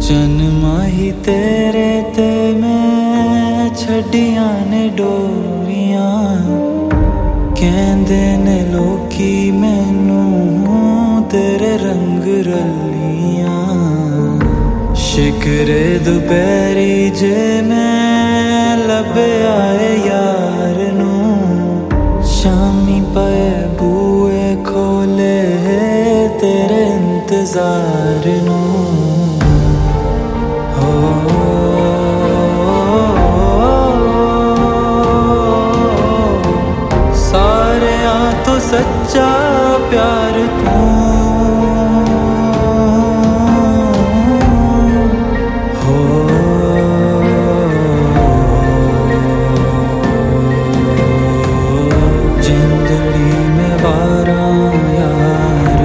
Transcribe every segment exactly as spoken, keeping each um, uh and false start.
जन्मा ही तेरे ते मैं छड़ियां ने डोरियां कहंदे ने लोकी मैनू तेरे रंग रलियां शिकरे दुपहरी जे मैं लभे आए यार नू शामी पे बूए खोले तेरे इंतजार नू सच्चा प्यार तू हो जिंदड़ी में वारा यार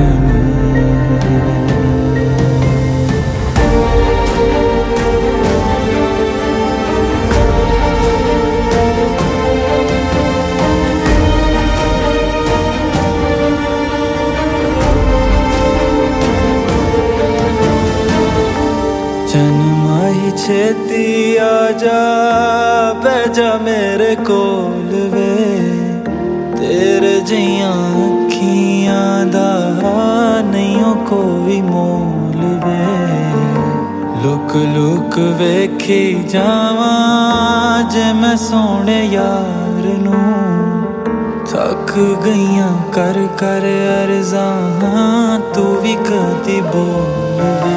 जन्मा ही छेती आजा बैजा मेरे कोल वे तेरे जियां अखियां दा नहीं कोई मोल वे लुक लुक वेखी जावा जे मैं सोने यार नू थक गईयां कर कर अर्ज़ां तू भी कदी बोल वे